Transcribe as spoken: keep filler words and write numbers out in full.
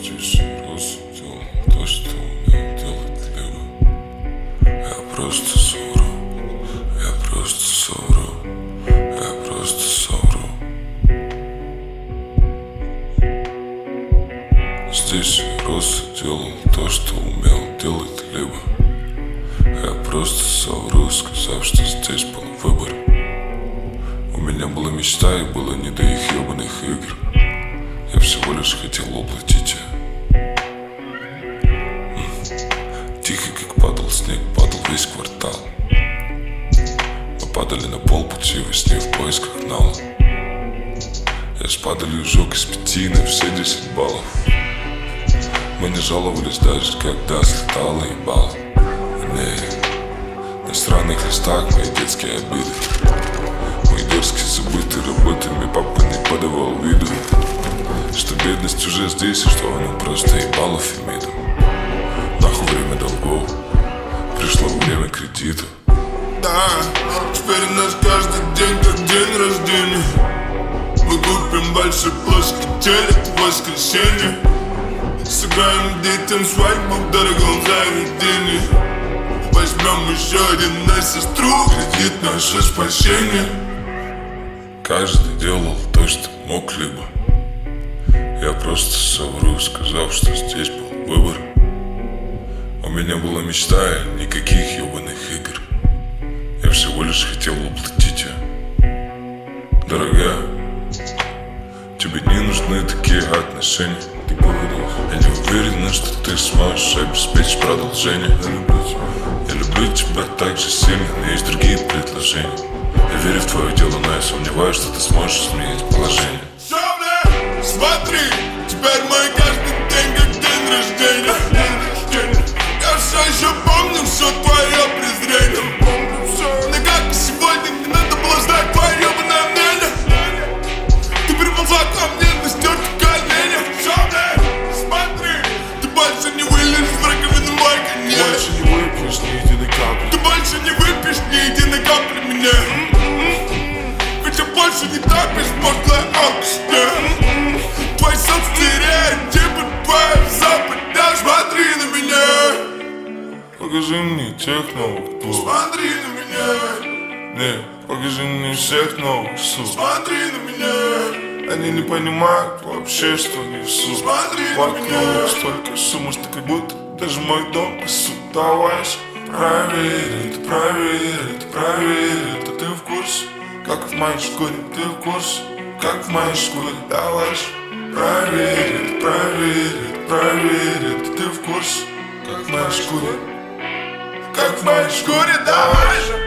Здесь рос, делал то, что умел делать либо. Я просто совру, я просто совру, я просто совру. Здесь рос, делал то, что умел делать либо. Я просто совру, сказав, что здесь был выбор. У меня была мечта и было не до их ебаных игр. Я всего лишь хотел воплотить ее. Тихо, как падал снег, падал весь квартал. Мы падали на полпути во сне в поисках нала. Я с падалью жёг из пяти на все десять баллов. Мы не жаловались даже, когда слетало ебало. Не, на странных листах мои детские обиды. Мои дерзкие забытые работами папа не подавал виду, что бедность уже здесь и что она просто ебала Фемиду. Нахуй время долгов, пришло время кредита. Да, теперь у нас каждый день как день рождения. Мы купим большой плоский телек в воскресенье. Сыграем детям свадьбу в дорогом заведении. Возьмем еще один на сестру, кредит наше спасение. Каждый делал то, что мог либо. Я просто совру, сказав, что здесь был выбор. У меня была мечта и никаких ебаных игр. Я всего лишь хотел воплотить ее. Дорогая, тебе не нужны такие отношения. Ты говоришь, я не уверена, что ты сможешь обеспечить продолжение. Я люблю тебя, я люблю тебя так же сильно, но есть другие предложения. Я верю в твое дело, но я сомневаюсь, что ты сможешь изменить положение. Смотри, теперь мой каждый день как день рождения. Я все еще помню все твое презрение. Но как и сегодня, не надо было знать твое ебаное мнение. Ты приползла ко мне на стертых коленях. Смотри, ты больше не вылезешь в раковину мой конец. Больше не выпьешь ни единой капли. Ты больше не выпьешь ни единой капли меня. Ведь я больше не та безмозглая алкашня. Твой собственный типа твой запад. Смотри на меня. Покажи мне тех новых двух. Смотри на меня. Не, покажи мне всех новых сук. Смотри на меня. Они не понимают вообще, что несут. Смотри на Вокруг меня. столько шума, что как будто даже мой дом пасут. Давай же, проверь это, проверь это, проверь это. Ты в курсе, как в моей шкуре. Ты в курсе, как в моей шкуре. Давай же, проверь это, проверь это, проверь это. Ты в курсе, как в моей шкуре. Как в моей шкуре, давай же.